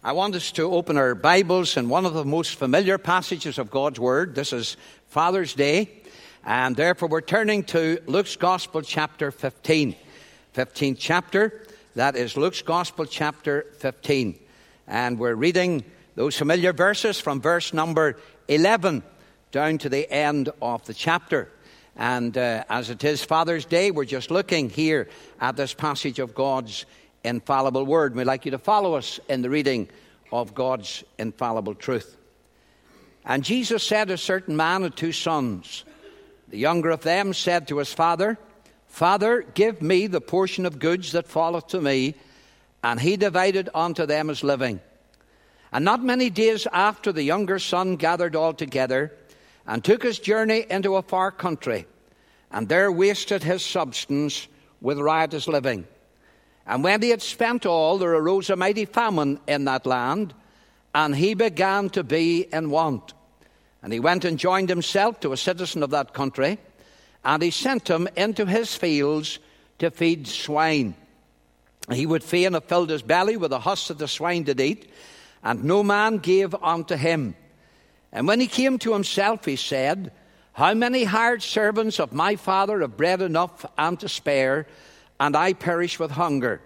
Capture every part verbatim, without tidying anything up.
I want us to open our Bibles in one of the most familiar passages of God's Word. This is Father's Day, and therefore we're turning to Luke's Gospel chapter fifteen. fifteenth chapter, that is Luke's Gospel chapter fifteen. And we're reading those familiar verses from verse number eleven down to the end of the chapter. And uh, as it is Father's Day, we're just looking here at this passage of God's infallible word. We'd like you to follow us in the reading of God's infallible truth. And Jesus said, a certain man had two sons. The younger of them said to his father, Father, give me the portion of goods that falleth to me. And he divided unto them his living. And not many days after, the younger son gathered all together, and took his journey into a far country, and there wasted his substance with riotous living. And when he had spent all, there arose a mighty famine in that land, and he began to be in want. And he went and joined himself to a citizen of that country, and he sent him into his fields to feed swine. He would fain have filled his belly with the husk that the swine did eat, and no man gave unto him. And when he came to himself, he said, How many hired servants of my father have bread enough and to spare, and I perish with hunger?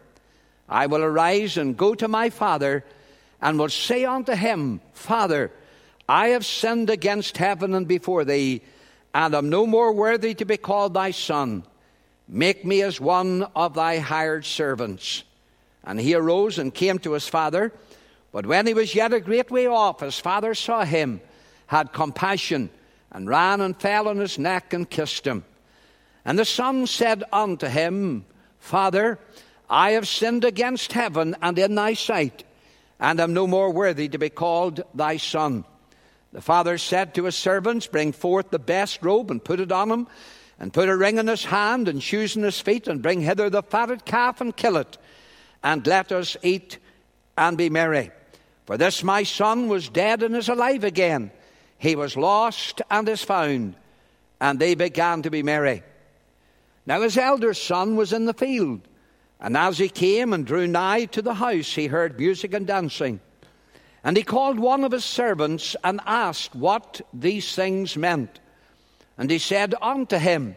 I will arise and go to my father, and will say unto him, Father, I have sinned against heaven and before thee, and am no more worthy to be called thy son. Make me as one of thy hired servants. And he arose and came to his father. But when he was yet a great way off, his father saw him, had compassion, and ran and fell on his neck and kissed him. And the son said unto him, Father, I have sinned against heaven and in thy sight, and am no more worthy to be called thy son. The father said to his servants, Bring forth the best robe, and put it on him, and put a ring in his hand, and shoes in his feet, and bring hither the fatted calf, and kill it, and let us eat and be merry. For this my son was dead and is alive again. He was lost and is found. And they began to be merry. Now his elder son was in the field, and as he came and drew nigh to the house, he heard music and dancing. And he called one of his servants and asked what these things meant. And he said unto him,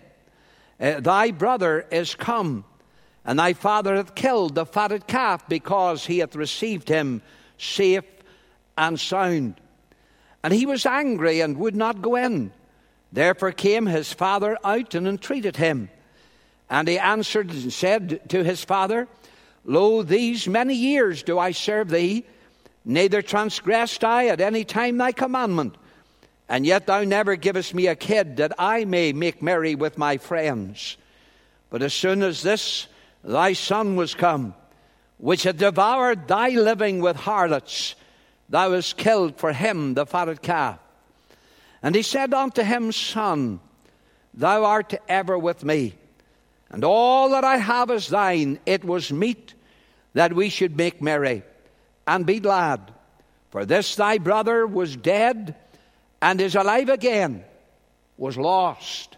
Thy brother is come, and thy father hath killed the fatted calf, because he hath received him safe and sound. And he was angry and would not go in. Therefore came his father out and entreated him. And he answered and said to his father, Lo, these many years do I serve thee, neither transgressed I at any time thy commandment. And yet thou never givest me a kid, that I may make merry with my friends. But as soon as this thy son was come, which had devoured thy living with harlots, thou hast killed for him the fatted calf. And he said unto him, Son, thou art ever with me, and all that I have is thine. It was meet that we should make merry and be glad. For this thy brother was dead, and is alive again, was lost,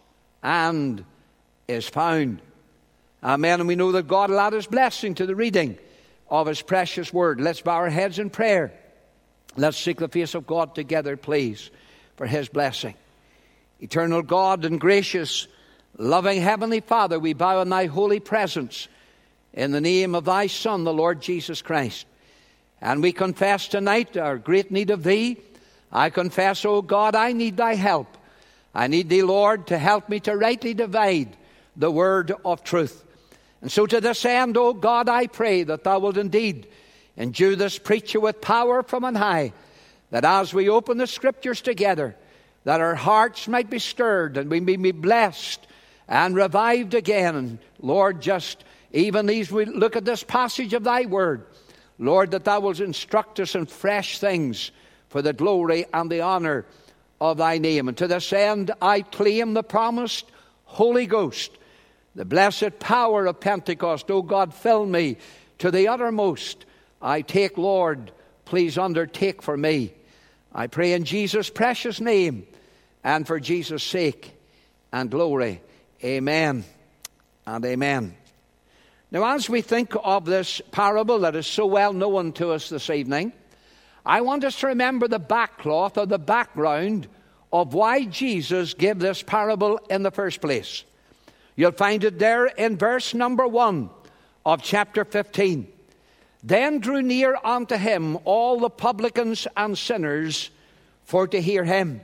and is found. Amen. And we know that God will add his blessing to the reading of his precious word. Let's bow our heads in prayer. Let's seek the face of God together, please, for his blessing. Eternal God and gracious, loving Heavenly Father, we bow in thy holy presence in the name of thy Son, the Lord Jesus Christ. And we confess tonight our great need of thee. I confess, O God, I need thy help. I need thee, Lord, to help me to rightly divide the word of truth. And so to this end, O God, I pray that thou wilt indeed endue this preacher with power from on high, that as we open the Scriptures together, that our hearts might be stirred and we may be blessed and revived again. And Lord, just even as we look at this passage of thy word, Lord, that thou wilt instruct us in fresh things for the glory and the honor of thy name. And to this end, I claim the promised Holy Ghost, the blessed power of Pentecost. O God, fill me to the uttermost. I take, Lord, please undertake for me. I pray in Jesus' precious name, and for Jesus' sake and glory. Amen and amen. Now, as we think of this parable that is so well known to us this evening, I want us to remember the backcloth or the background of why Jesus gave this parable in the first place. You'll find it there in verse number one of chapter fifteen. Then drew near unto him all the publicans and sinners for to hear him.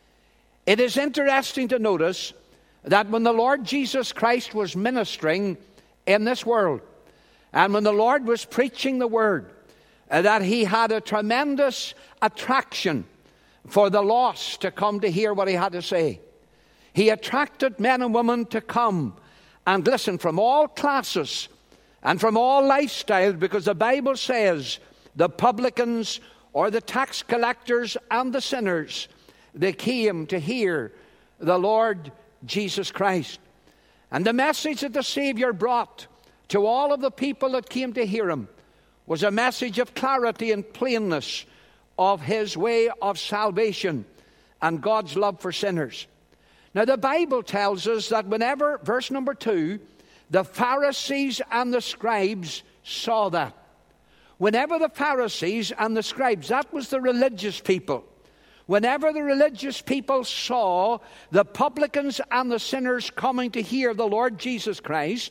It is interesting to notice that when the Lord Jesus Christ was ministering in this world, and when the Lord was preaching the word, uh, that he had a tremendous attraction for the lost to come to hear what he had to say. He attracted men and women to come and listen from all classes and from all lifestyles, because the Bible says the publicans or the tax collectors and the sinners, they came to hear the Lord Jesus Christ. And the message that the Savior brought to all of the people that came to hear him was a message of clarity and plainness of his way of salvation and God's love for sinners. Now the Bible tells us that whenever, verse number two, the Pharisees and the scribes saw that. Whenever the Pharisees and the scribes, that was the religious people, whenever the religious people saw the publicans and the sinners coming to hear the Lord Jesus Christ,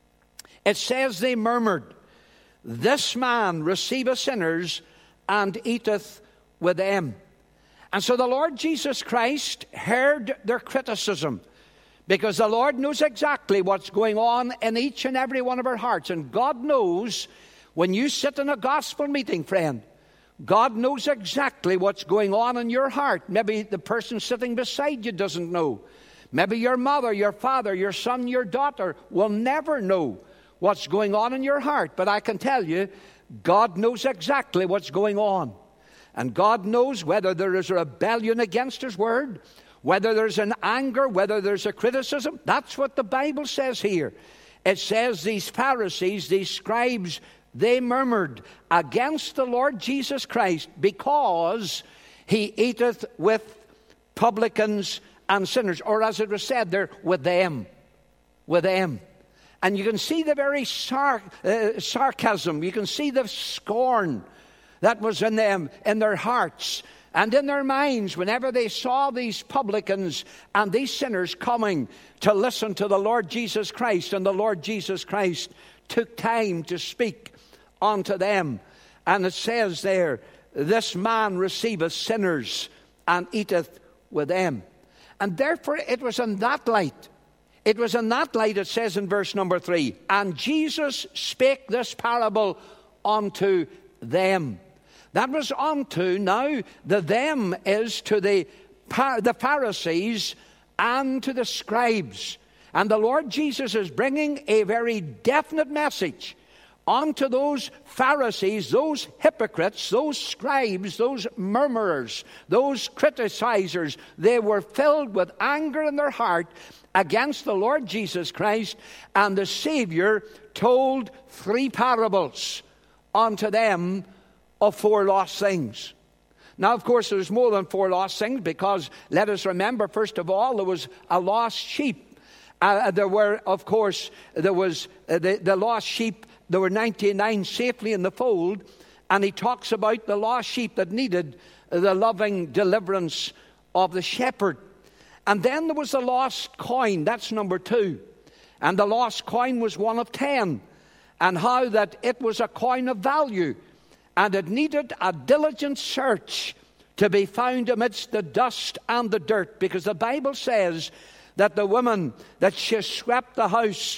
it says they murmured, "This man receiveth sinners and eateth with them." And so the Lord Jesus Christ heard their criticism, because the Lord knows exactly what's going on in each and every one of our hearts. And God knows when you sit in a gospel meeting, friend, God knows exactly what's going on in your heart. Maybe the person sitting beside you doesn't know. Maybe your mother, your father, your son, your daughter will never know what's going on in your heart. But I can tell you, God knows exactly what's going on. And God knows whether there is a rebellion against his word, whether there's an anger, whether there's a criticism. That's what the Bible says here. It says these Pharisees, these scribes, they murmured against the Lord Jesus Christ because he eateth with publicans and sinners. Or as it was said there, with them. With them. And you can see the very sar- uh, sarcasm. You can see the scorn that was in them, in their hearts and in their minds, whenever they saw these publicans and these sinners coming to listen to the Lord Jesus Christ. And the Lord Jesus Christ took time to speak unto them. And it says there, "This man receiveth sinners and eateth with them." And therefore it was in that light, it was in that light, it says in verse number three, "And Jesus spake this parable unto them." That was unto, now the them is to the, the Pharisees and to the scribes. And the Lord Jesus is bringing a very definite message unto those Pharisees, those hypocrites, those scribes, those murmurers, those criticizers. They were filled with anger in their heart against the Lord Jesus Christ, and the Savior told three parables unto them of four lost things. Now, of course, there's more than four lost things, because let us remember, first of all, there was a lost sheep. Uh, there were, of course, there was uh, the, the lost sheep. There were ninety-nine safely in the fold, and he talks about the lost sheep that needed the loving deliverance of the shepherd. And then there was the lost coin. That's number two. And the lost coin was one of ten, and how that it was a coin of value, and it needed a diligent search to be found amidst the dust and the dirt, because the Bible says that the woman, that she swept the house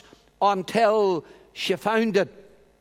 until she found it.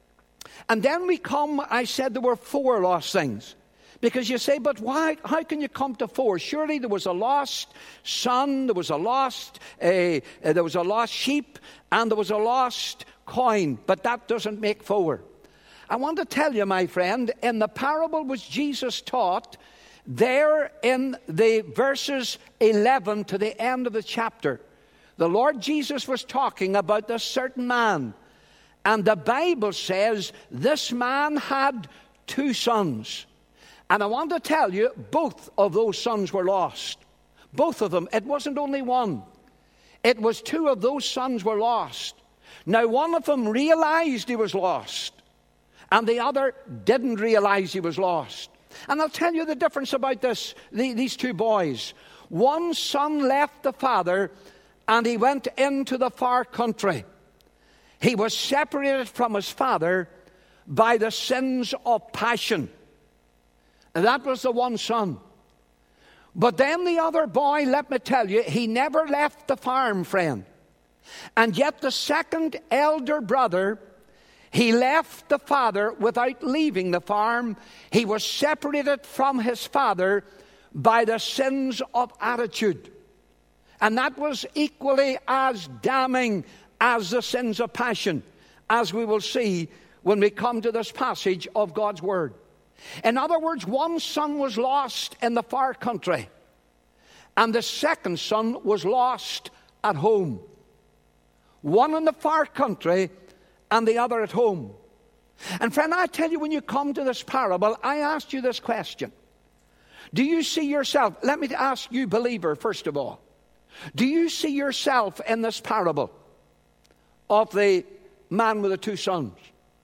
And then we come, I said there were four lost things. Because you say, but why? How can you come to four? Surely there was a lost son, there was a lost, uh, uh, there was a lost sheep, and there was a lost coin. But that doesn't make four. I want to tell you, my friend, in the parable which Jesus taught, there in the verses eleven to the end of the chapter, the Lord Jesus was talking about this certain man. And the Bible says this man had two sons. And I want to tell you, both of those sons were lost. Both of them. It wasn't only one. It was two of those sons were lost. Now, one of them realized he was lost, and the other didn't realize he was lost. And I'll tell you the difference about this, the, these two boys. One son left the father and he went into the far country. He was separated from his father by the sins of passion. And that was the one son. But then the other boy, let me tell you, he never left the farm, friend. And yet the second elder brother, he left the father without leaving the farm. He was separated from his father by the sins of attitude. And that was equally as damning as the sins of passion, as we will see when we come to this passage of God's Word. In other words, one son was lost in the far country, and the second son was lost at home. One in the far country and the other at home. And friend, I tell you, when you come to this parable, I asked you this question. Do you see yourself? Let me ask you, believer, first of all. Do you see yourself in this parable of the man with the two sons?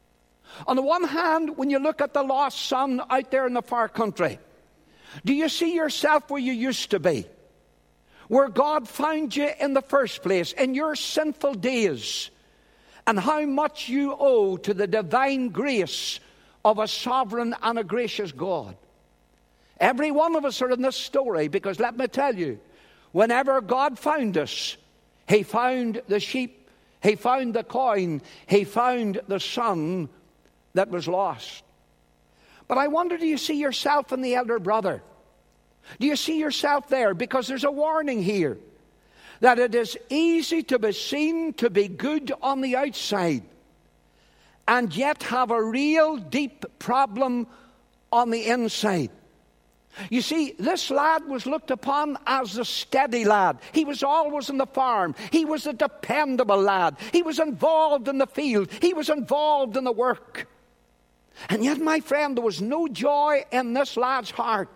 On the one hand, when you look at the lost son out there in the far country, do you see yourself where you used to be? Where God found you in the first place, in your sinful days, and how much you owe to the divine grace of a sovereign and a gracious God. Every one of us are in this story, because let me tell you, whenever God found us, He found the sheep, He found the coin, He found the son that was lost. But I wonder, do you see yourself in the elder brother? Do you see yourself there? Because there's a warning here that it is easy to be seen to be good on the outside and yet have a real deep problem on the inside. You see, this lad was looked upon as the steady lad. He was always in the farm. He was a dependable lad. He was involved in the field. He was involved in the work. And yet, my friend, there was no joy in this lad's heart.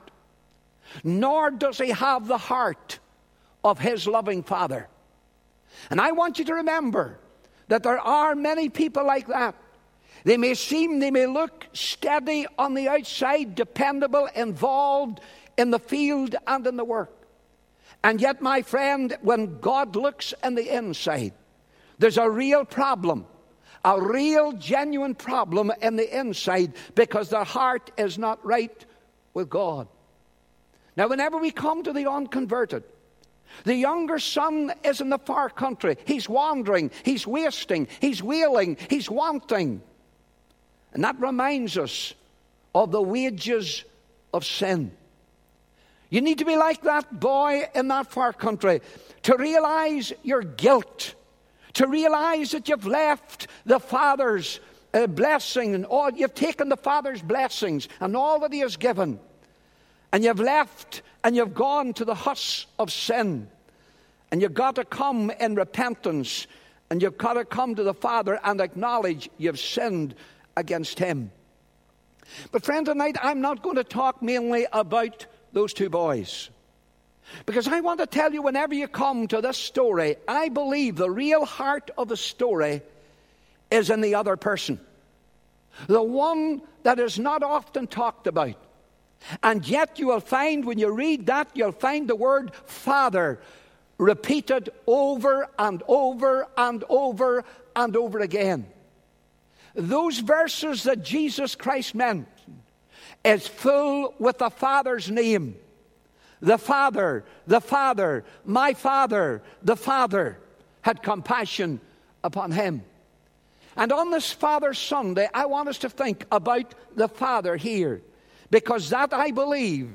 Nor does he have the heart of his loving father. And I want you to remember that there are many people like that. They may seem, they may look steady on the outside, dependable, involved in the field and in the work. And yet, my friend, when God looks in the inside, there's a real problem, a real genuine problem in the inside, because their heart is not right with God. Now, whenever we come to the unconverted, the younger son is in the far country. He's wandering, he's wasting, he's wailing, he's wanting. And that reminds us of the wages of sin. You need to be like that boy in that far country to realize your guilt, to realize that you've left the Father's uh, blessing, and all, you've taken the Father's blessings and all that He has given, and you've left and you've gone to the husk of sin, and you've got to come in repentance, and you've got to come to the Father and acknowledge you've sinned against Him. But friend, tonight I'm not going to talk mainly about those two boys, because I want to tell you, whenever you come to this story, I believe the real heart of the story is in the other person, the one that is not often talked about. And yet you will find, when you read that, you'll find the word Father repeated over and over and over and over again. Those verses that Jesus Christ meant is full with the Father's name. The Father, the Father, my Father, the Father had compassion upon Him. And on this Father Sunday, I want us to think about the Father here, because that, I believe,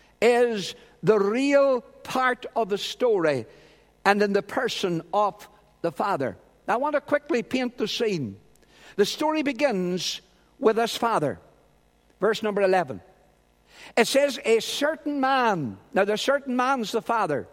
is the real part of the story, and in the person of the Father. Now, I want to quickly paint the scene. The story begins with this father. Verse number eleven. It says, a certain man. Now, the certain man's the father.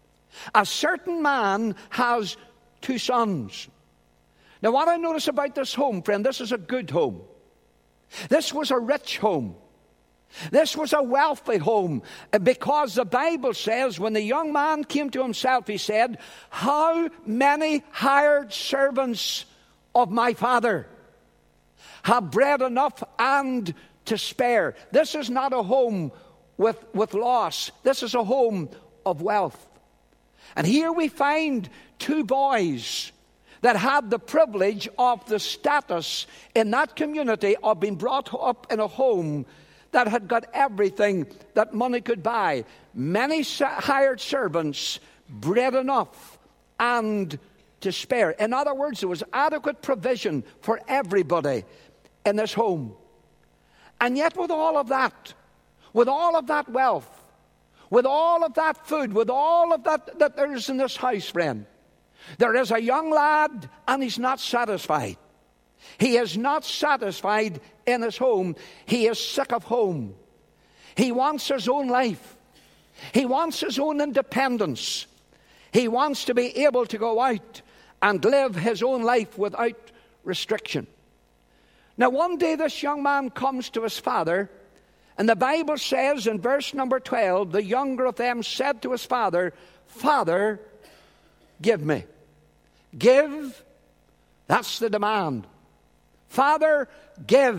A certain man has two sons. Now, what I notice about this home, friend, this is a good home. This was a rich home. This was a wealthy home, because the Bible says when the young man came to himself, he said, how many hired servants of my father have bread enough and to spare. This is not a home with, with loss. This is a home of wealth. And here we find two boys that had the privilege of the status in that community of being brought up in a home that had got everything that money could buy. Many hired servants, bread enough, and to spare. In other words, there was adequate provision for everybody in this home. And yet with all of that, with all of that wealth, with all of that food, with all of that that there is in this house, friend, there is a young lad and he's not satisfied. He is not satisfied in his home. He is sick of home. He wants his own life. He wants his own independence. He wants to be able to go out and live his own life without restriction. Now one day this young man comes to his father, and the Bible says in verse number twelve, the younger of them said to his father, "Father, give me." Give, that's the demand. Father, give.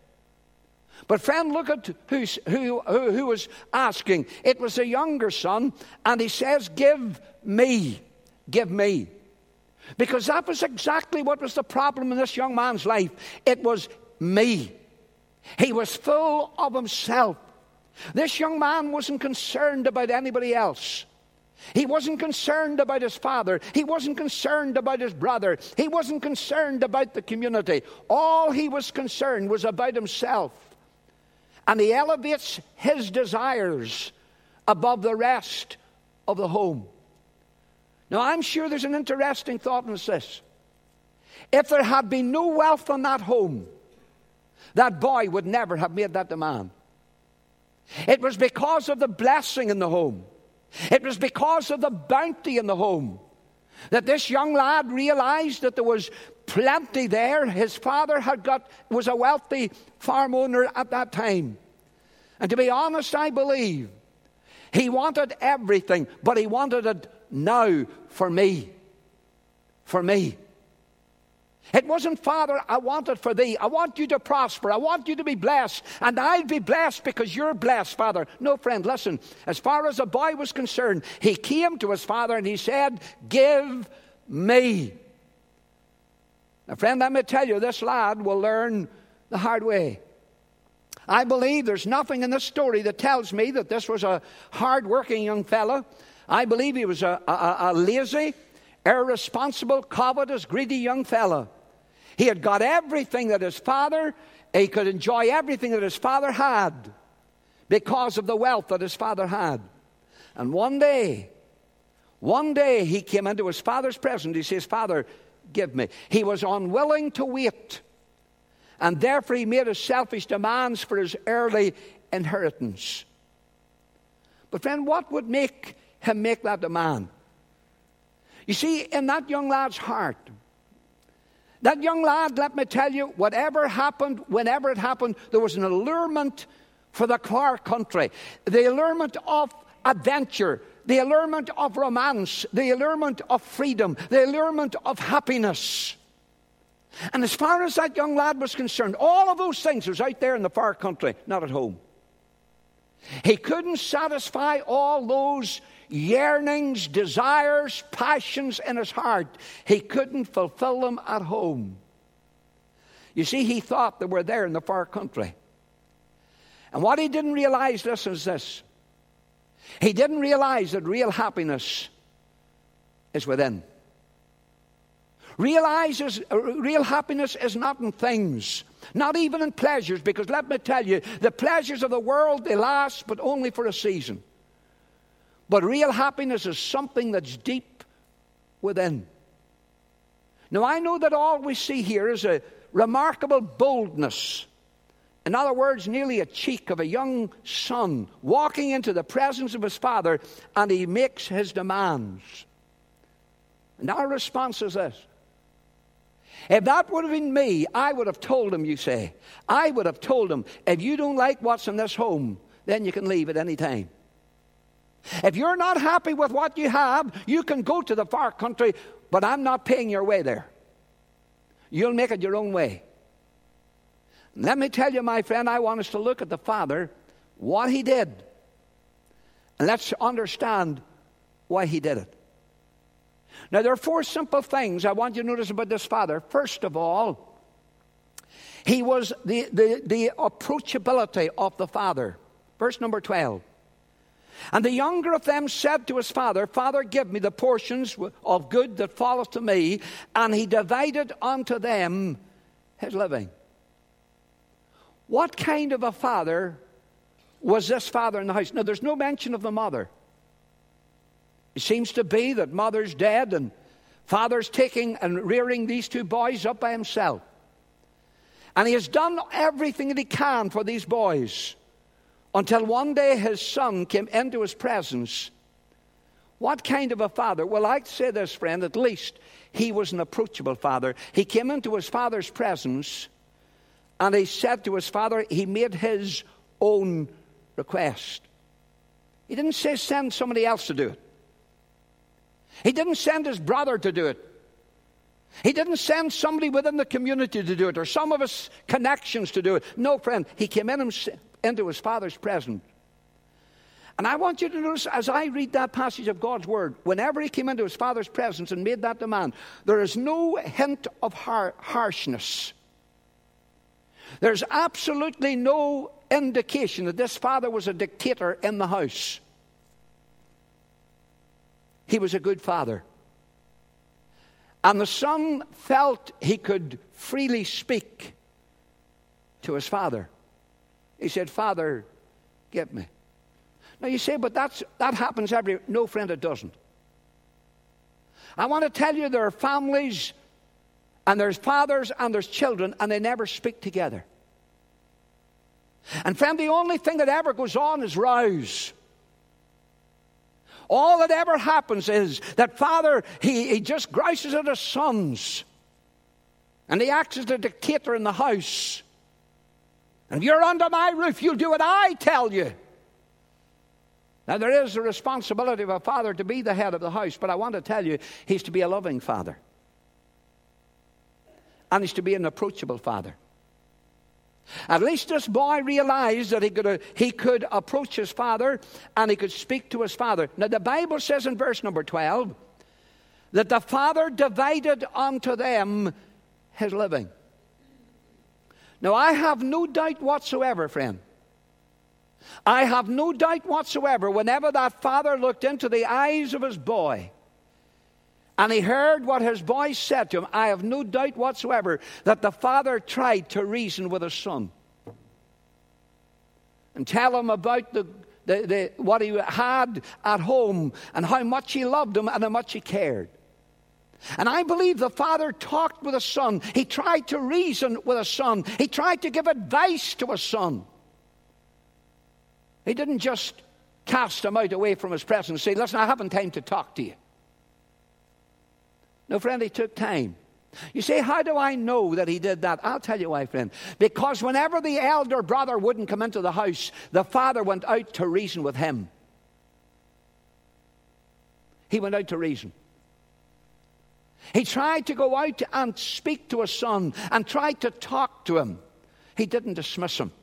But friend, look at who's, who, who, who was asking. It was a younger son, and he says, "Give me, give me." Because that was exactly what was the problem in this young man's life. It was me. He was full of himself. This young man wasn't concerned about anybody else. He wasn't concerned about his father. He wasn't concerned about his brother. He wasn't concerned about the community. All he was concerned was about himself. And he elevates his desires above the rest of the home. Now, I'm sure there's an interesting thought in this. If there had been no wealth in that home, that boy would never have made that demand. It was because of the blessing in the home. It was because of the bounty in the home that this young lad realized that there was plenty there. His father had got was a wealthy farm owner at that time. And to be honest, I believe he wanted everything, but he wanted it now for me. For me. It wasn't, "Father, I want it for thee. I want you to prosper. I want you to be blessed. And I'll be blessed because you're blessed, Father." No, friend, listen. As far as the boy was concerned, he came to his father and he said, "Give me." Now, friend, let me tell you, this lad will learn the hard way. I believe there's nothing in this story that tells me that this was a hard-working young fella. I believe he was a, a, a lazy, irresponsible, covetous, greedy young fella. He had got everything that his father, he could enjoy everything that his father had because of the wealth that his father had. And one day, one day he came into his father's presence. He says, "Father, give me." He was unwilling to wait. And therefore he made his selfish demands for his early inheritance. But friend, what would make him make that demand? You see, in that young lad's heart, that young lad, let me tell you, whatever happened, whenever it happened, there was an allurement for the far country. The allurement of adventure, the allurement of romance, the allurement of freedom, the allurement of happiness. And as far as that young lad was concerned, all of those things was out there in the far country, not at home. He couldn't satisfy all those yearnings, desires, passions in his heart. He couldn't fulfill them at home. You see, he thought they were there in the far country. And what he didn't realize, listen, is this. He didn't realize that real happiness is within. Realizes uh, real happiness is not in things, not even in pleasures, because let me tell you, the pleasures of the world, they last, but only for a season. But real happiness is something that's deep within. Now, I know that all we see here is a remarkable boldness. In other words, nearly a cheek of a young son walking into the presence of his father, and he makes his demands. And our response is this. If that would have been me, I would have told him, you say. I would have told him, if you don't like what's in this home, then you can leave at any time. If you're not happy with what you have, you can go to the far country, but I'm not paying your way there. You'll make it your own way. Let me tell you, my friend, I want us to look at the Father, what He did. And let's understand why He did it. Now, there are four simple things I want you to notice about this Father. First of all, He was the, the, the approachability of the Father. Verse number twelve. And the younger of them said to his father, Father, give me the portions of good that falleth to me. And he divided unto them his living. What kind of a father was this father in the house? Now, there's no mention of the mother. It seems to be that mother's dead and father's taking and rearing these two boys up by himself. And he has done everything that he can for these boys until one day his son came into his presence. What kind of a father? Well, I'd say this, friend, at least he was an approachable father. He came into his father's presence and he said to his father, he made his own request. He didn't say send somebody else to do it. He didn't send his brother to do it. He didn't send somebody within the community to do it or some of his connections to do it. No, friend, he came in into his father's presence. And I want you to notice as I read that passage of God's word, whenever he came into his father's presence and made that demand, there is no hint of har- harshness. There's absolutely no indication that this father was a dictator in the house. He was a good father. And the son felt he could freely speak to his father. He said, Father, give me. Now you say, but that's, that happens every... No, friend, it doesn't. I want to tell you there are families and there's fathers and there's children and they never speak together. And friend, the only thing that ever goes on is rows. All that ever happens is that father, he, he just grouses at his sons. And he acts as the dictator in the house. And if you're under my roof, you'll do what I tell you. Now, there is a responsibility of a father to be the head of the house, but I want to tell you, he's to be a loving father. And he's to be an approachable father. At least this boy realized that he could, uh, he could approach his father and he could speak to his father. Now, the Bible says in verse number twelve that the father divided unto them his living. Now, I have no doubt whatsoever, friend. I have no doubt whatsoever whenever that father looked into the eyes of his boy and he heard what his boy said to him, I have no doubt whatsoever that the father tried to reason with his son and tell him about the, the, the, what he had at home and how much he loved him and how much he cared. And I believe the father talked with his son. He tried to reason with his son. He tried to give advice to his son. He didn't just cast him out away from his presence and say, listen, I haven't time to talk to you. No, friend, he took time. You say, how do I know that he did that? I'll tell you why, friend. Because whenever the elder brother wouldn't come into the house, the father went out to reason with him. He went out to reason. He tried to go out and speak to his son and tried to talk to him. He didn't dismiss him.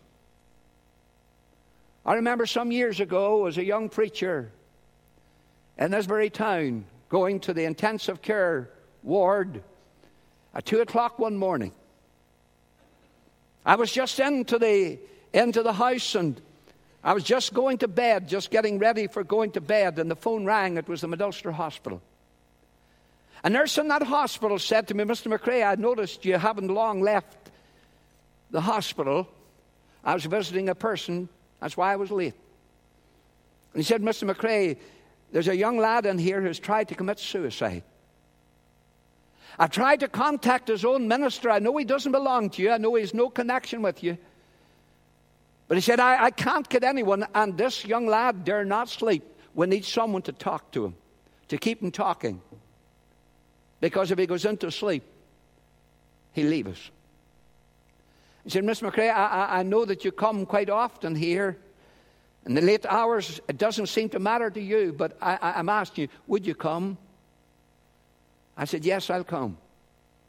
I remember some years ago as a young preacher in this very town going to the intensive care ward at two o'clock one morning. I was just into the, into the house and I was just going to bed, just getting ready for going to bed, and the phone rang. It was the Middlesbrough Hospital. A nurse in that hospital said to me, Mister McRae, I noticed you haven't long left the hospital. I was visiting a person. That's why I was late. And he said, Mister McRae, there's a young lad in here who's tried to commit suicide. I've tried to contact his own minister. I know he doesn't belong to you. I know he has no connection with you. But he said, I, I can't get anyone, and this young lad dare not sleep. We need someone to talk to him, to keep him talking. Because if he goes into sleep, he'll leave us. He said, Mister McRae, I, I know that you come quite often here. In the late hours, it doesn't seem to matter to you, but I, I, I'm asking you, would you come? I said, yes, I'll come.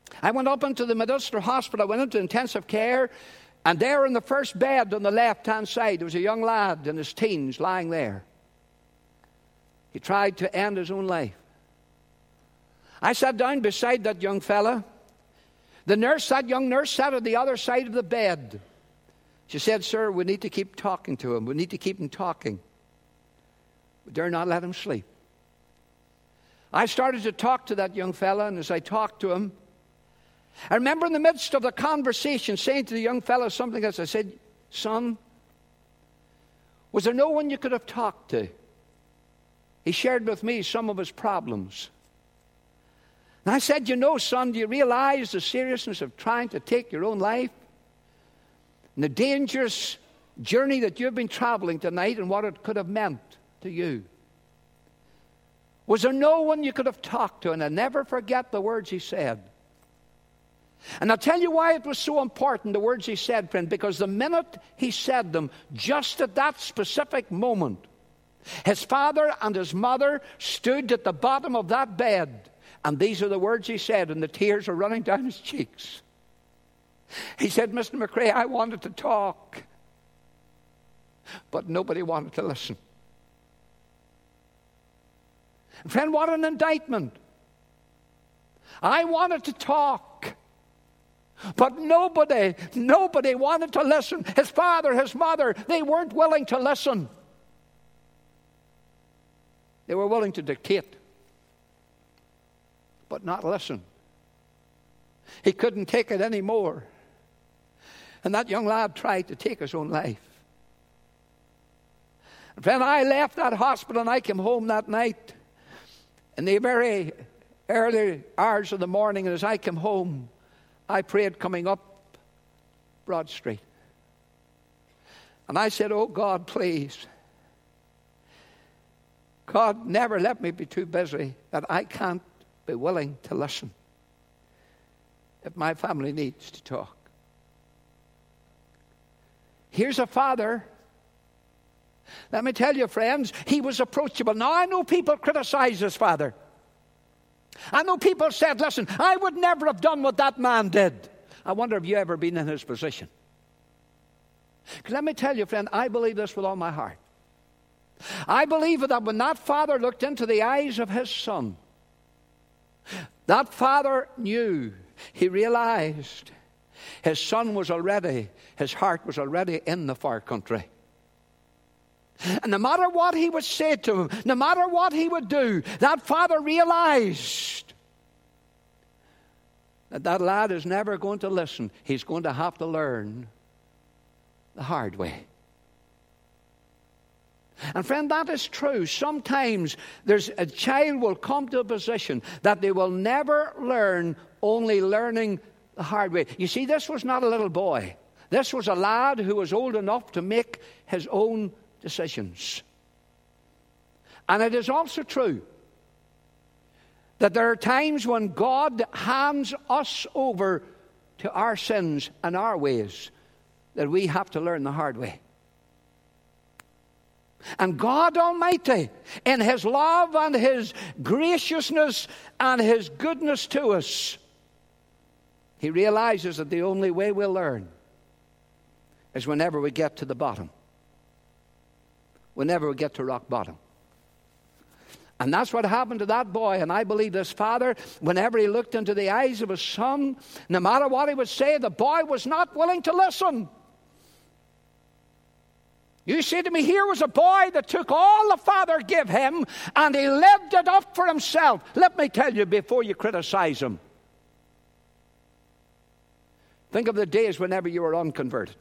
I went up into the Middlesbrough Hospital. I went into intensive care. And there in the first bed on the left-hand side, there was a young lad in his teens lying there. He tried to end his own life. I sat down beside that young fella. The nurse, that young nurse, sat at the other side of the bed. She said, "Sir, we need to keep talking to him. We need to keep him talking. We dare not let him sleep." I started to talk to that young fella, and as I talked to him, I remember in the midst of the conversation saying to the young fellow something else. I said, "Son, was there no one you could have talked to?" He shared with me some of his problems. And I said, "You know, son, do you realize the seriousness of trying to take your own life? And the dangerous journey that you've been traveling tonight and what it could have meant to you? Was there no one you could have talked to?" And I never forget the words he said. And I'll tell you why it was so important, the words he said, friend, because the minute he said them, just at that specific moment, his father and his mother stood at the bottom of that bed, and these are the words he said, and the tears are running down his cheeks. He said, "Mister McRae, I wanted to talk, but nobody wanted to listen." Friend, what an indictment. I wanted to talk, but nobody, nobody wanted to listen. His father, his mother, they weren't willing to listen. They were willing to dictate, but not listen. He couldn't take it anymore. And that young lad tried to take his own life. And when I left that hospital and I came home that night, in the very early hours of the morning, and as I came home, I prayed coming up Broad Street. And I said, "Oh God, please, God, never let me be too busy that I can't be willing to listen if my family needs to talk." Here's a father. Let me tell you, friends, he was approachable. Now, I know people criticize his father. I know people said, "Listen, I would never have done what that man did." I wonder if you ever been in his position. Because let me tell you, friend, I believe this with all my heart. I believe that when that father looked into the eyes of his son, that father knew, he realized his son was already, his heart was already in the far country. And no matter what he would say to him, no matter what he would do, that father realized that that lad is never going to listen. He's going to have to learn the hard way. And friend, that is true. Sometimes there's a child will come to a position that they will never learn, only learning the hard way. You see, this was not a little boy. This was a lad who was old enough to make his own decisions. And it is also true that there are times when God hands us over to our sins and our ways that we have to learn the hard way. And God Almighty, in His love and His graciousness and His goodness to us, He realizes that the only way we'll learn is whenever we get to the bottom. Whenever we get to rock bottom. And that's what happened to that boy. And I believe this father, whenever he looked into the eyes of his son, no matter what he would say, the boy was not willing to listen. You see to me, here was a boy that took all the father gave him and he lived it up for himself. Let me tell you before you criticize him. Think of the days whenever you were unconverted.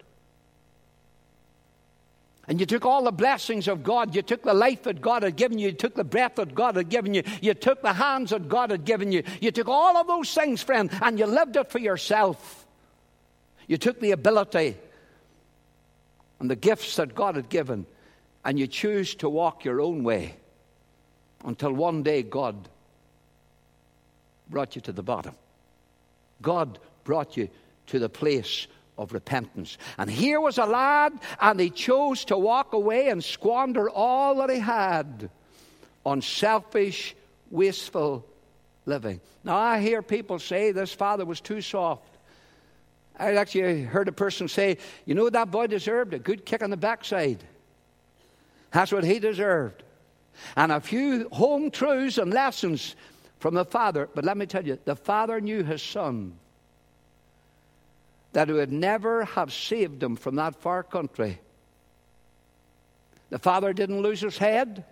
And you took all the blessings of God. You took the life that God had given you. You took the breath that God had given you. You took the hands that God had given you. You took all of those things, friend, and you lived it for yourself. You took the ability and the gifts that God had given, and you choose to walk your own way until one day God brought you to the bottom. God brought you to the place of repentance. And here was a lad, and he chose to walk away and squander all that he had on selfish, wasteful living. Now, I hear people say this father was too soft. I actually heard a person say, you know, that boy deserved a good kick on the backside. That's what he deserved. And a few home truths and lessons from the father. But let me tell you, the father knew his son, that he would never have saved him from that far country. The father didn't lose his head.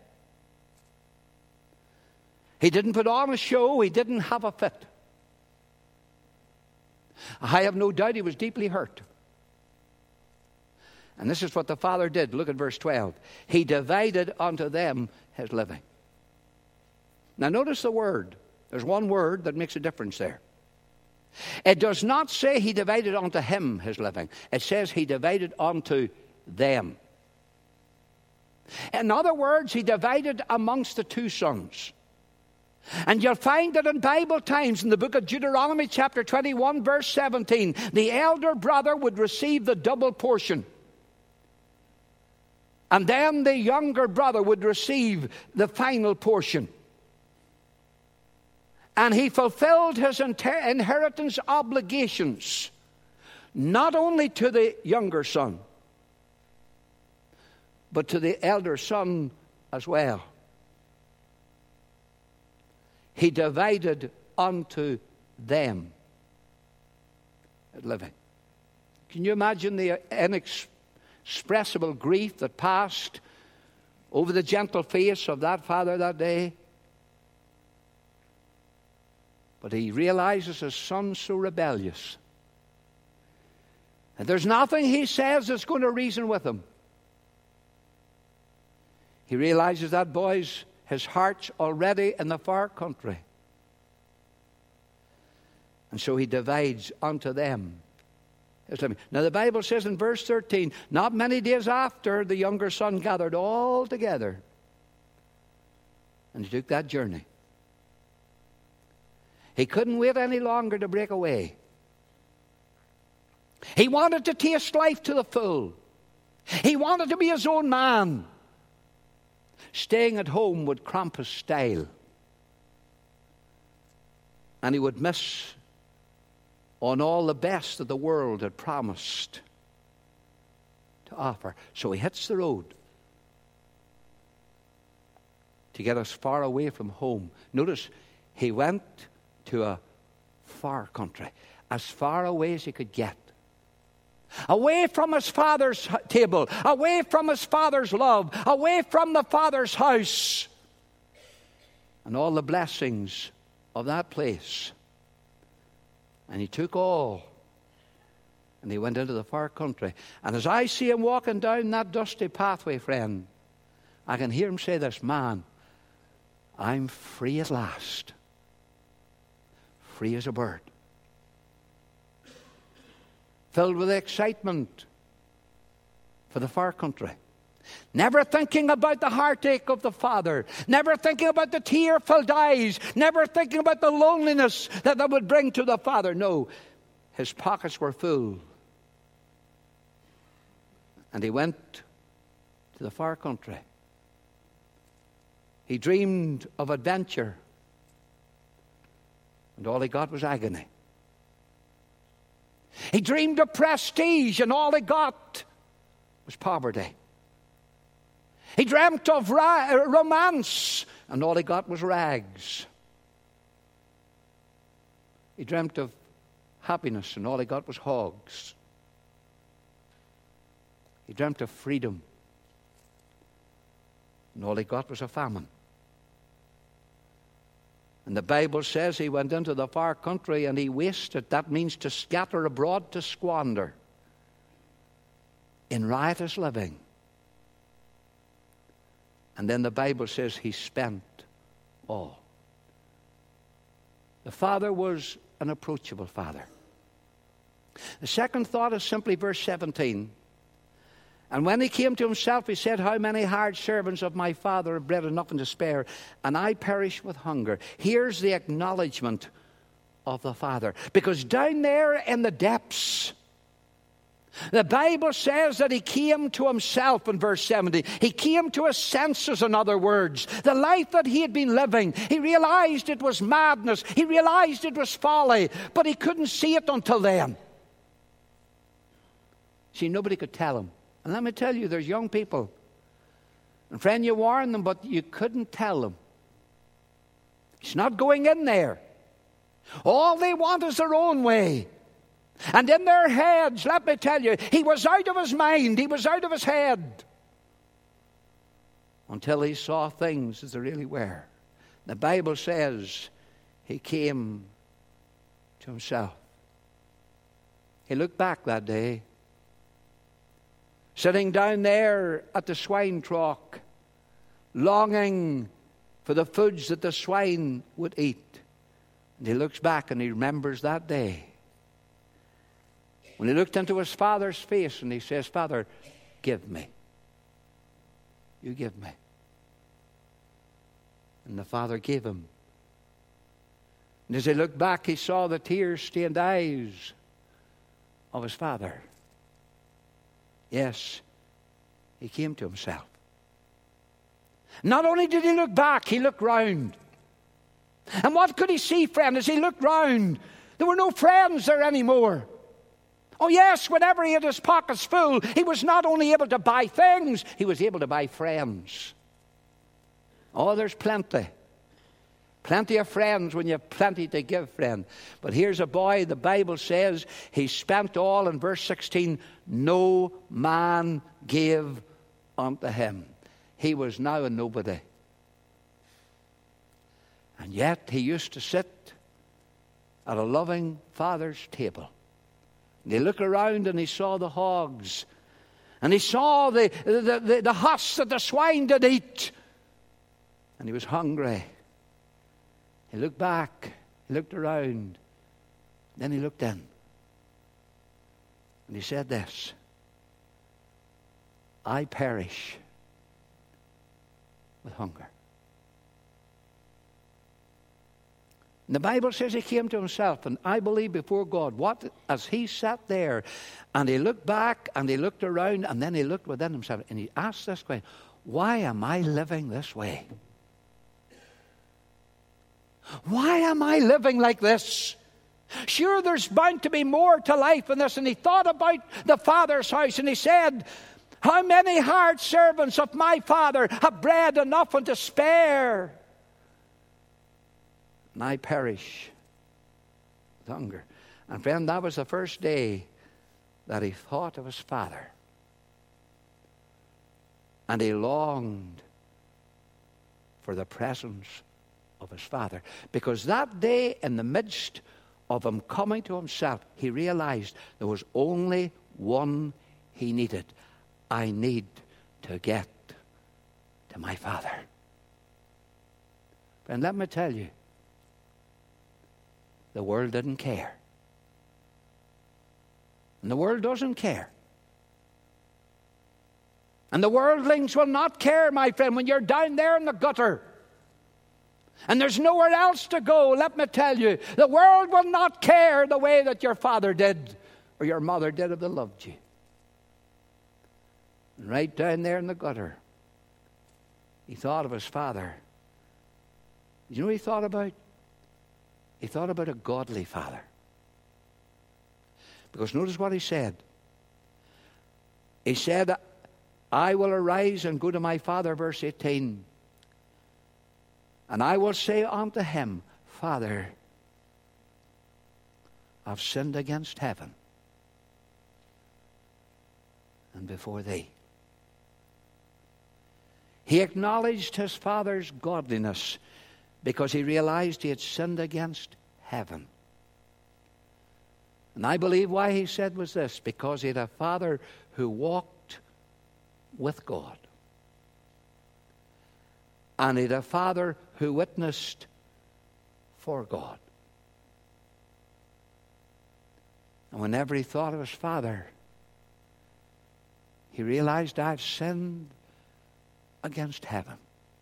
He didn't put on a show. He didn't have a fit. I have no doubt he was deeply hurt. And this is what the father did. Look at verse twelve. He divided unto them his living. Now notice the word. There's one word that makes a difference there. It does not say he divided unto him his living. It says he divided unto them. In other words, he divided amongst the two sons. And you'll find that in Bible times, in the book of Deuteronomy chapter twenty-one, verse seventeen, the elder brother would receive the double portion. And then the younger brother would receive the final portion. And he fulfilled his inter- inheritance obligations, not only to the younger son, but to the elder son as well. He divided unto them living. Can you imagine the inexpressible grief that passed over the gentle face of that father that day? But he realizes his son's so rebellious. And there's nothing he says that's going to reason with him. He realizes that boy's, his heart's already in the far country. And so he divides unto them his living. Now the Bible says in verse thirteen, not many days after, the younger son gathered all together. And he took that journey. He couldn't wait any longer to break away. He wanted to taste life to the full. He wanted to be his own man. Staying at home would cramp his style. And he would miss on all the best that the world had promised to offer. So he hits the road to get as far away from home. Notice, he went to a far country, as far away as he could get. Away from his father's table, away from his father's love, away from the father's house, and all the blessings of that place. And he took all, and he went into the far country. And as I see him walking down that dusty pathway, friend, I can hear him say this, man, I'm free at last. Free as a bird. Filled with excitement for the far country. Never thinking about the heartache of the father. Never thinking about the tear-filled eyes. Never thinking about the loneliness that that would bring to the father. No, his pockets were full. And he went to the far country. He dreamed of adventure. And all he got was agony. He dreamed of prestige, and all he got was poverty. He dreamt of ra- romance, and all he got was rags. He dreamt of happiness, and all he got was hogs. He dreamt of freedom, and all he got was a famine. And the Bible says he went into the far country and he wasted. That means to scatter abroad, to squander. In riotous living. And then the Bible says he spent all. The father was an approachable father. The second thought is simply verse seventeen. And when he came to himself, he said, how many hired servants of my father have bread enough and to spare, and I perish with hunger. Here's the acknowledgement of the father. Because down there in the depths, The Bible says that he came to himself in verse seventy. He came to his senses, in other words. The life that he had been living, he realized it was madness. He realized it was folly, but he couldn't see it until then. See, nobody could tell him. And let me tell you, there's young people. And friend, you warned them, but you couldn't tell them. He's not going in there. All they want is their own way. And in their heads, let me tell you, he was out of his mind. He was out of his head. Until he saw things as they really were. The Bible says he came to himself. He looked back that day, sitting down there at the swine trough, longing for the foods that the swine would eat. And he looks back and he remembers that day when he looked into his father's face and he says, Father, give me. You give me. And the father gave him. And as he looked back, he saw the tear-stained eyes of his father. Yes, he came to himself. Not only did he look back, he looked round. And what could he see, friend, as he looked round? There were no friends there anymore. Oh yes, whenever he had his pockets full, he was not only able to buy things, he was able to buy friends. Oh, there's plenty. Plenty of friends when you have plenty to give, friend. But here's a boy, the Bible says, he spent all, in verse sixteen, no man gave unto him. He was now a nobody. And yet he used to sit at a loving father's table. And he looked around and he saw the hogs. And he saw the, the, the, the husks that the swine did eat. And he was hungry. He looked back. He looked around. Then he looked in. And he said this, I perish with hunger. And the Bible says he came to himself, and I believe before God, what as he sat there, and he looked back, and he looked around, and then he looked within himself, and he asked this question, why am I living this way? Why am I living like this? Sure, there's bound to be more to life than this. And he thought about the Father's house, and he said, how many hired servants of my Father have bread enough and to spare? And I perish with hunger. And friend, that was the first day that he thought of his father. And he longed for the presence of his father. Because that day, in the midst of him coming to himself, he realized there was only one he needed. I need to get to my Father. And let me tell you, the world didn't care. And the world doesn't care. And the worldlings will not care, my friend, when you're down there in the gutter. And there's nowhere else to go, let me tell you. The world will not care the way that your father did or your mother did if they loved you. And right down there in the gutter, he thought of his father. You know what he thought about? He thought about a godly father. Because notice what he said. He said, I will arise and go to my father, verse eighteen. And I will say unto him, Father, I've sinned against heaven and before thee. He acknowledged his father's godliness because he realized he had sinned against heaven. And I believe why he said was this, because he had a father who walked with God. And he had a father who witnessed for God. And whenever he thought of his father, he realized, I've sinned against heaven.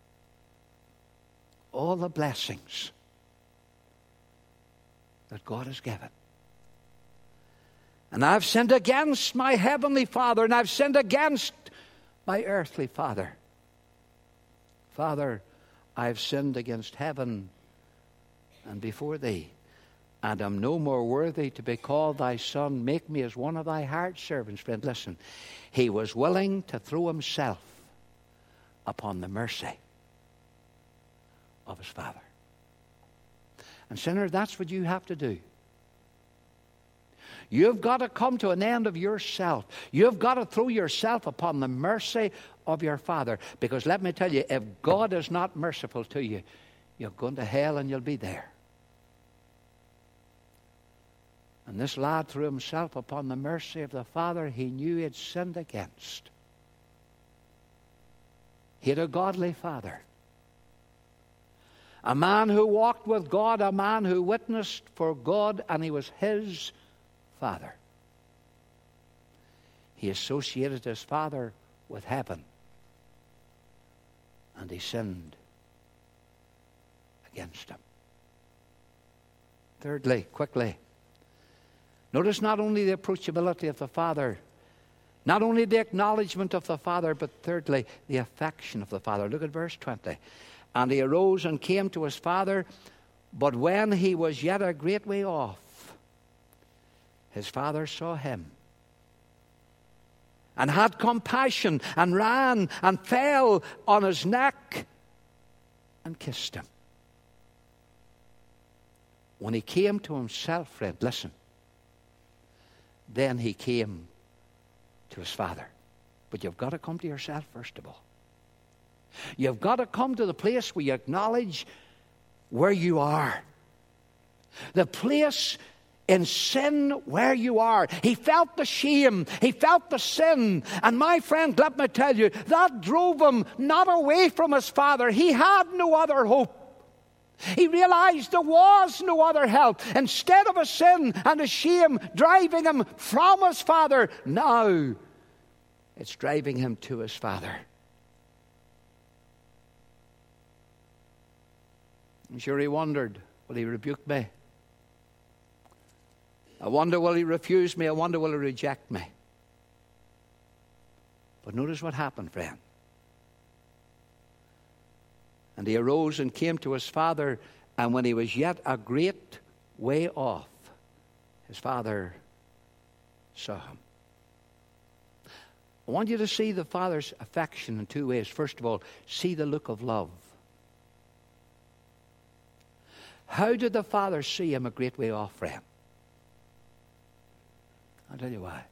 All the blessings that God has given. And I've sinned against my heavenly Father, and I've sinned against my earthly father. Father, I've sinned against heaven and before thee, and am no more worthy to be called thy son. Make me as one of thy hired servants. Friend, listen. He was willing to throw himself upon the mercy of his Father. And sinner, that's what you have to do. You've got to come to an end of yourself. You've got to throw yourself upon the mercy of your Father. Because let me tell you, if God is not merciful to you, you're going to hell and you'll be there. And this lad threw himself upon the mercy of the Father he knew he had sinned against. He had a godly father. A man who walked with God, a man who witnessed for God, and he was his Father. He associated his Father with heaven, and he sinned against him. Thirdly, quickly, notice not only the approachability of the Father, not only the acknowledgement of the Father, but thirdly, the affection of the Father. Look at verse twenty. And he arose and came to his father, but when he was yet a great way off, his father saw him and had compassion and ran and fell on his neck and kissed him. When he came to himself, friend, listen, then he came to his father. But you've got to come to yourself first of all. You've got to come to the place where you acknowledge where you are. The place in sin where you are. He felt the shame. He felt the sin. And my friend, let me tell you, that drove him not away from his Father. He had no other hope. He realized there was no other help. Instead of a sin and a shame driving him from his Father, now it's driving him to his Father. I'm sure he wondered, will he rebuke me? I wonder, will he refuse me? I wonder, will he reject me? But notice what happened, friend. And he arose and came to his father, and when he was yet a great way off, his father saw him. I want you to see the Father's affection in two ways. First of all, see the look of love. How did the Father see him a great way off, friend? I'll tell you why.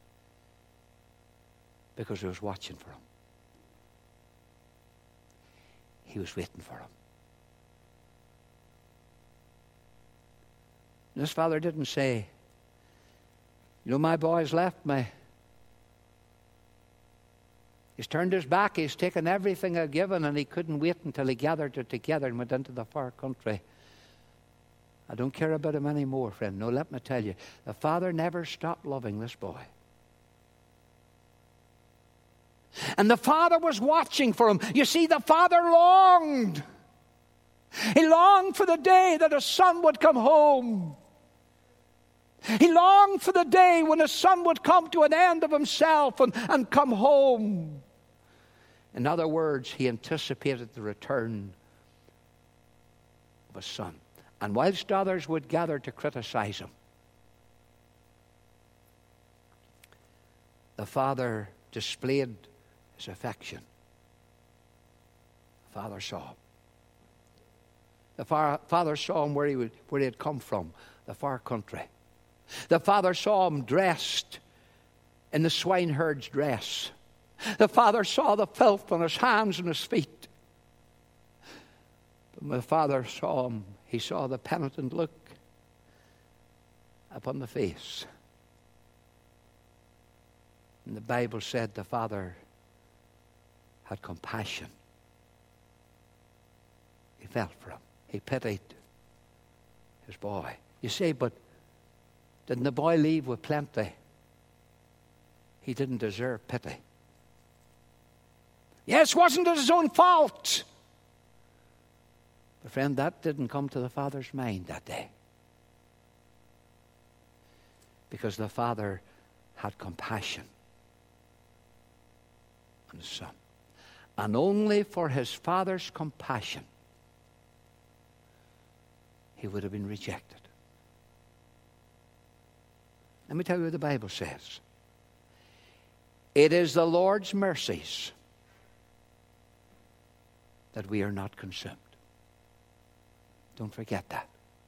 Because he was watching for him. He was waiting for him. This father didn't say, you know, my boy's left me. He's turned his back. He's taken everything I'd given, and he couldn't wait until he gathered it together and went into the far country. I don't care about him anymore, friend. No, let me tell you, the Father never stopped loving this boy. And the Father was watching for him. You see, the Father longed. He longed for the day that his son would come home. He longed for the day when his son would come to an end of himself and, and come home. In other words, he anticipated the return of his son. And whilst others would gather to criticize him, the Father displayed his affection. The Father saw him. The far, Father saw him where he, would, where he had come from, the far country. The Father saw him dressed in the swineherd's dress. The Father saw the filth on his hands and his feet. But when the Father saw him, he saw the penitent look upon the face. And the Bible said the Father had compassion. He felt for him. He pitied his boy. You say, but didn't the boy leave with plenty? He didn't deserve pity. Yes, wasn't it his own fault? But friend, that didn't come to the Father's mind that day. Because the Father had compassion on His Son. And only for His Father's compassion He would have been rejected. Let me tell you what the Bible says. It is the Lord's mercies that we are not consumed. Don't forget that.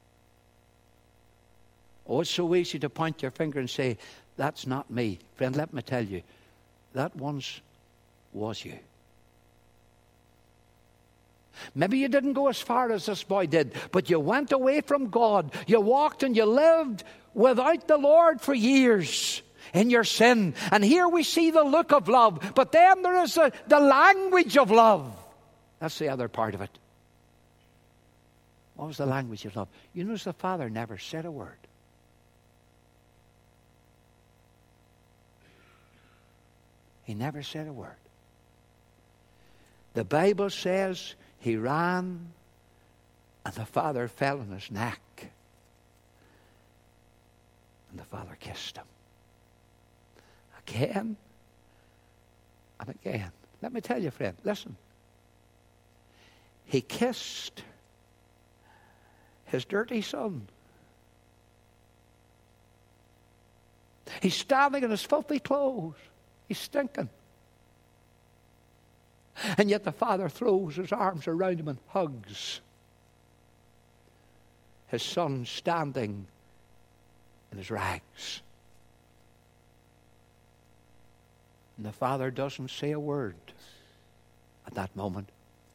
Oh, it's so easy to point your finger and say, that's not me. Friend, let me tell you, that once was you. Maybe you didn't go as far as this boy did, but you went away from God. You walked and you lived without the Lord for years in your sin. And here we see the look of love, but then there is the, the language of love. That's the other part of it. What was the language of love? You notice the Father never said a word. He never said a word. The Bible says He ran and the Father fell on His neck. And the Father kissed Him. Again and again. Let me tell you, friend, listen. He kissed His dirty son. He's standing in his filthy clothes. He's stinking. And yet the Father throws His arms around him and hugs His Son standing in his rags. And the Father doesn't say a word at that moment.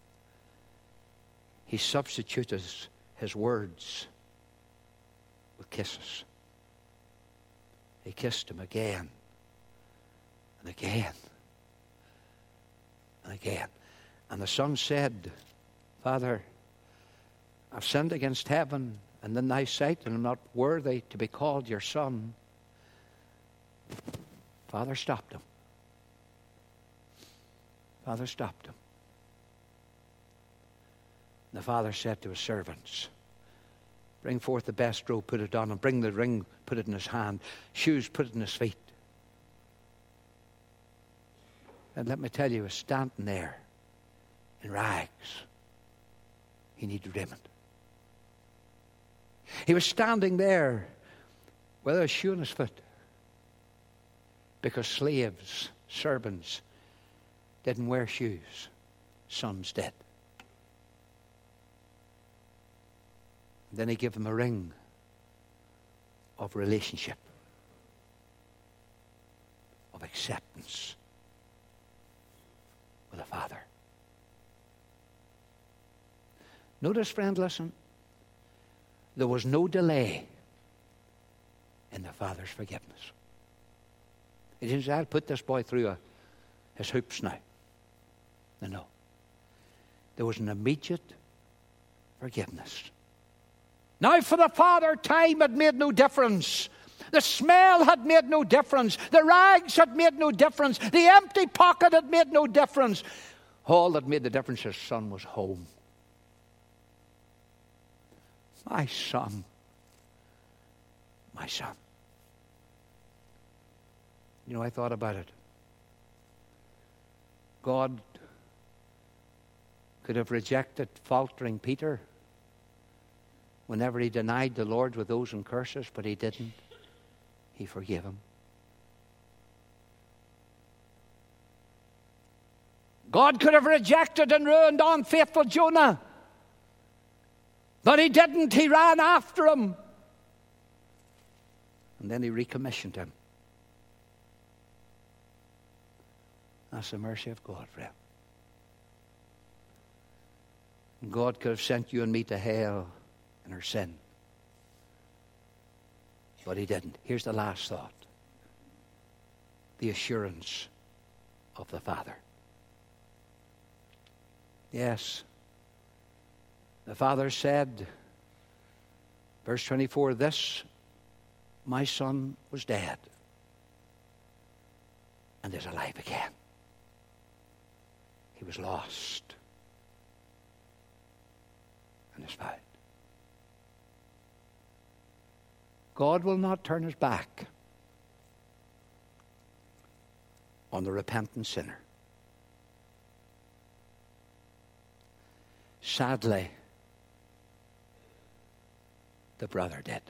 He substitutes His words with kisses. He kissed him again and again and again. And the Son said, Father, I've sinned against heaven and in Thy sight, and I'm not worthy to be called Your Son. Father stopped him. Father stopped him. The Father said to His servants, bring forth the best robe, put it on, and bring the ring, put it in his hand, shoes, put it in his feet. And let me tell you, he was standing there in rags. He needed raiment. He was standing there with a shoe in his foot because slaves, servants, didn't wear shoes. Sons did. Then He gave him a ring of relationship, of acceptance with a Father. Notice, friend, listen. There was no delay in the Father's forgiveness. He didn't say, I'll put this boy through a, his hoops now. No, no. There was an immediate forgiveness. Now for the Father, time had made no difference. The smell had made no difference. The rags had made no difference. The empty pocket had made no difference. All that made the difference, His Son was home. My son. My son. You know, I thought about it. God could have rejected faltering Peter whenever he denied the Lord with oaths and curses, but He didn't. He forgave him. God could have rejected and ruined unfaithful Jonah, but He didn't. He ran after him. And then He recommissioned him. That's the mercy of God, friend. God could have sent you and me to hell in our sin, but He didn't. Here's the last thought. The assurance of the Father. Yes, the Father said, verse twenty-four, this, my son, was dead and is alive again. He was lost and is found. God will not turn His back on the repentant sinner. Sadly, the brother did.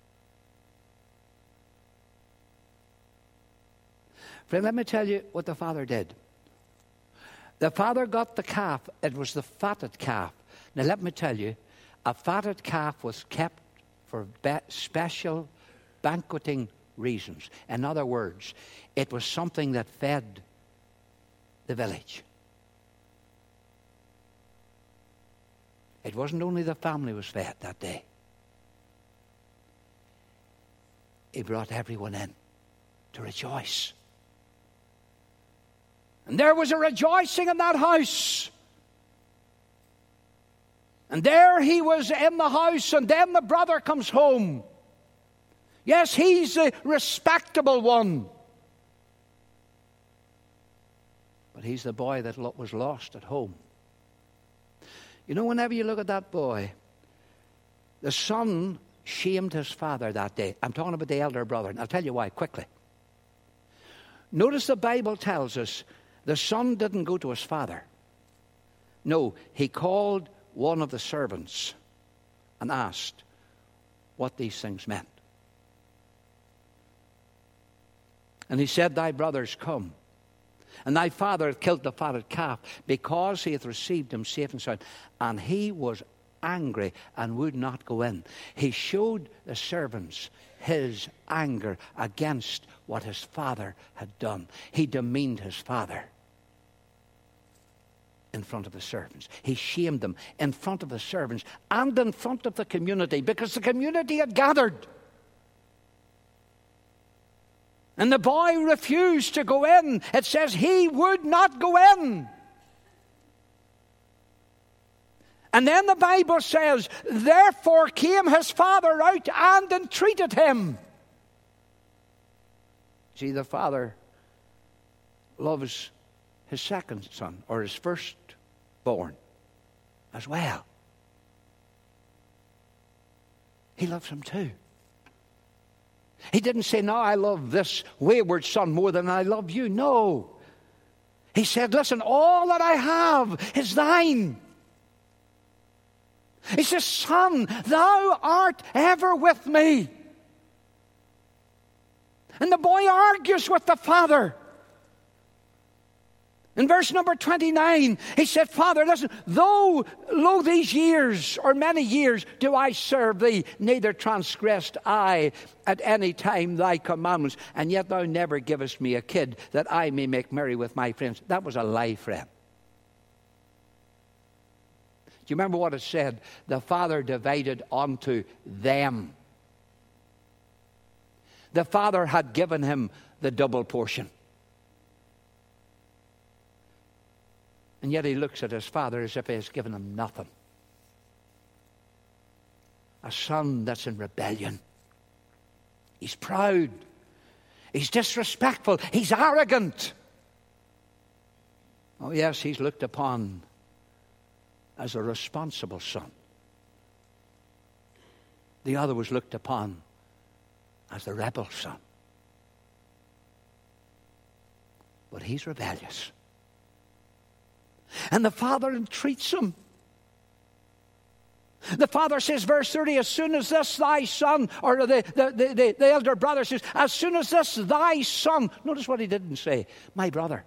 Friend, let me tell you what the father did. The father got the calf. It was the fatted calf. Now let me tell you, a fatted calf was kept for be- special banqueting reasons. In other words, it was something that fed the village. It wasn't only the family was fed that day. He brought everyone in to rejoice. And there was a rejoicing in that house. And there he was in the house, and then the brother comes home. Yes, he's the respectable one. But he's the boy that was lost at home. You know, whenever you look at that boy, the son shamed his father that day. I'm talking about the elder brother, and I'll tell you why quickly. Notice the Bible tells us the son didn't go to his father. No, he called one of the servants and asked what these things meant. And he said, "Thy brothers come, and thy father hath killed the fatted calf, because he hath received him safe and sound." And he was angry and would not go in. He showed the servants his anger against what his father had done. He demeaned his father in front of the servants. He shamed them in front of the servants and in front of the community, because the community had gathered. And the boy refused to go in. It says he would not go in. And then the Bible says, therefore came his father out and entreated him. See, the father loves his second son, or his firstborn, as well. He loves him too. He didn't say, "No, I love this wayward son more than I love you." No. He said, "Listen, all that I have is thine." He says, "Son, thou art ever with me." And the boy argues with the father. In verse number twenty-nine, he said, "Father, listen, though lo these years, or many years, do I serve thee, neither transgressed I at any time thy commandments, and yet thou never givest me a kid, that I may make merry with my friends." That was a lie, friend. Do you remember what it said? The father divided unto them. The father had given him the double portion. And yet he looks at his father as if he has given him nothing. A son that's in rebellion. He's proud. He's disrespectful. He's arrogant. Oh yes, he's looked upon as a responsible son. The other was looked upon as the rebel son. But he's rebellious. And the father entreats him. The father says, verse thirty, "As soon as this thy son," or the, the, the, the, the elder brother says, "As soon as this thy son," notice what he didn't say, "my brother."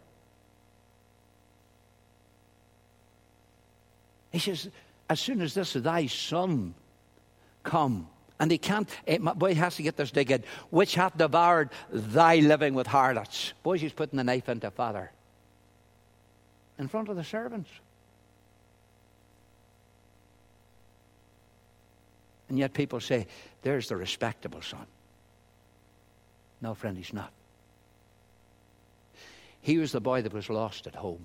He says, "As soon as this thy son come." And he can't, it, boy, he has to get this dig in. "Which hath devoured thy living with harlots." Boys, he's putting the knife into father. In front of the servants. And yet people say, "There's the respectable son." No, friend, he's not. He was the boy that was lost at home.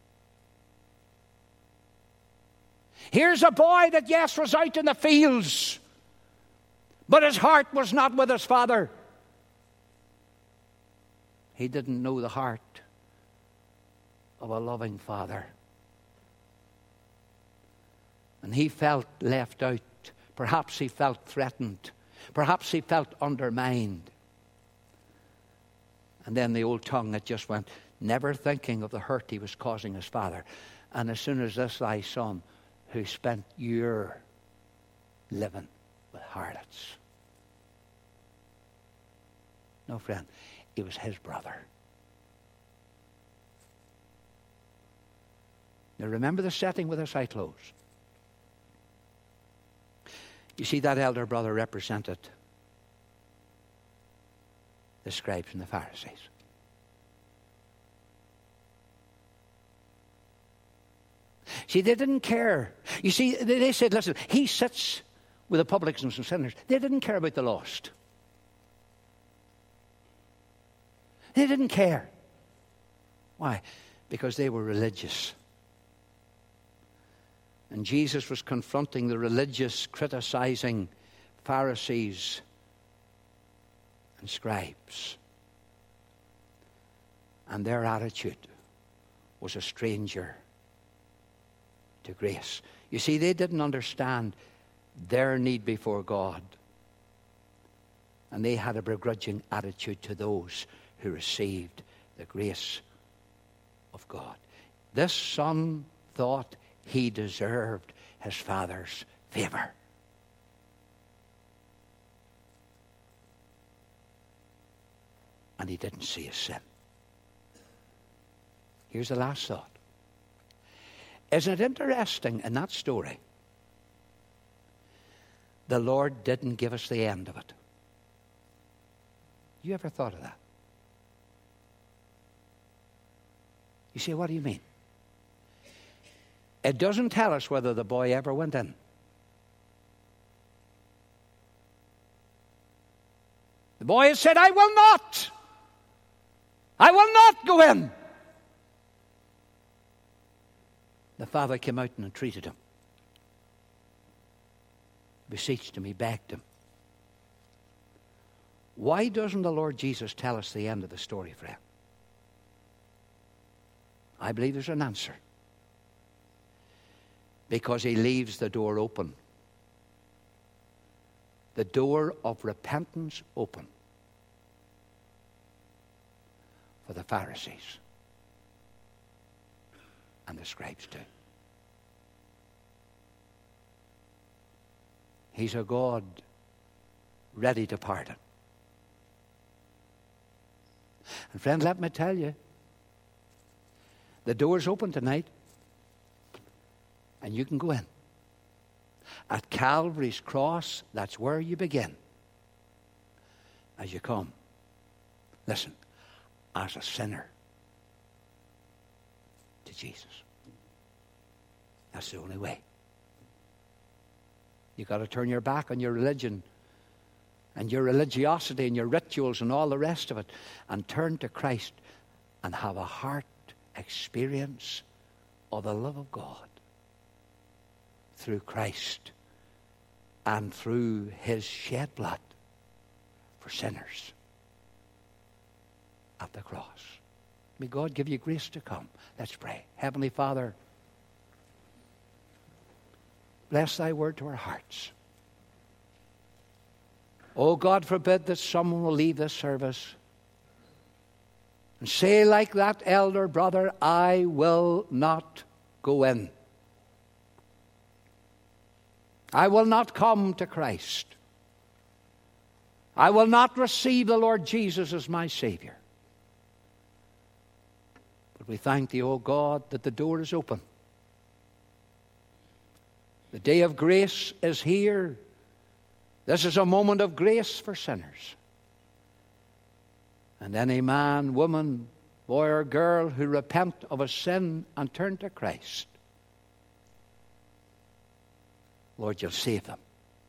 Here's a boy that, yes, was out in the fields, but his heart was not with his father. He didn't know the heart of a loving father. And he felt left out. Perhaps he felt threatened. Perhaps he felt undermined. And then the old tongue that just went, never thinking of the hurt he was causing his father. And as soon as this thy son, who spent year living with harlots. No, friend, it was his brother. Now remember the setting with this I close. You see, that elder brother represented the scribes and the Pharisees. See, they didn't care. You see, they said, listen, he sits with the publicans and sinners. They didn't care about the lost. They didn't care. Why? Because they were religious. And Jesus was confronting the religious, criticizing Pharisees and scribes. And their attitude was a stranger to grace. You see, they didn't understand their need before God. And they had a begrudging attitude to those who received the grace of God. This son thought he deserved his father's favor. And he didn't see his sin. Here's the last thought. Isn't it interesting in that story? The Lord didn't give us the end of it. You ever thought of that? You say, what do you mean? It doesn't tell us whether the boy ever went in. The boy has said, I will not. I will not go in. The father came out and entreated him. Beseeched him, he begged him. Why doesn't the Lord Jesus tell us the end of the story, friend? I believe there's an answer. Because he leaves the door open. The door of repentance open for the Pharisees and the scribes too. He's a God ready to pardon. And friend, let me tell you, the door's open tonight. And you can go in. At Calvary's cross, that's where you begin. As you come, listen, as a sinner to Jesus. That's the only way. You've got to turn your back on your religion and your religiosity and your rituals and all the rest of it and turn to Christ and have a heart experience of the love of God. Through Christ and through his shed blood for sinners at the cross. May God give you grace to come. Let's pray. Heavenly Father, bless thy word to our hearts. Oh, God forbid that someone will leave this service and say like that elder brother, I will not go in. I will not come to Christ. I will not receive the Lord Jesus as my Savior. But we thank thee, O God, that the door is open. The day of grace is here. This is a moment of grace for sinners. And any man, woman, boy or girl who repent of a sin and turn to Christ, Lord, you'll save them.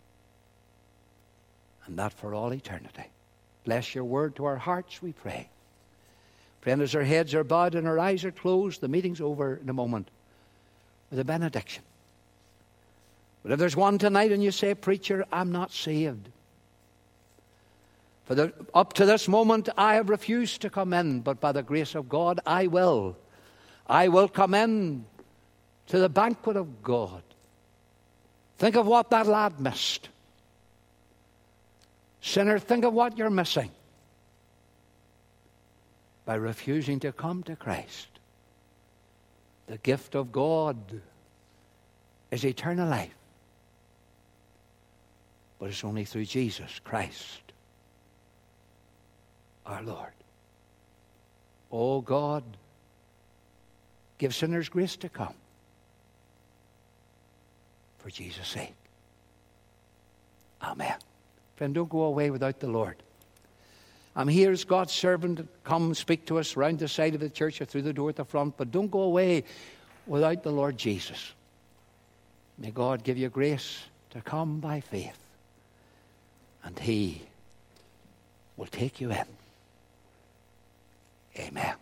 And that for all eternity. Bless your word to our hearts, we pray. Friend, as our heads are bowed and our eyes are closed, the meeting's over in a moment with a benediction. But if there's one tonight and you say, preacher, I'm not saved. For the, up to this moment, I have refused to come in, but by the grace of God, I will. I will come in to the banquet of God. Think of what that lad missed. Sinner, think of what you're missing. by refusing to come to Christ. The gift of God is eternal life. But it's only through Jesus Christ, our Lord. Oh God, give sinners grace to come for Jesus' sake. Amen. Friend, don't go away without the Lord. I'm here as God's servant. Come speak to us round the side of the church or through the door at the front, but don't go away without the Lord Jesus. May God give you grace to come by faith, and He will take you in. Amen.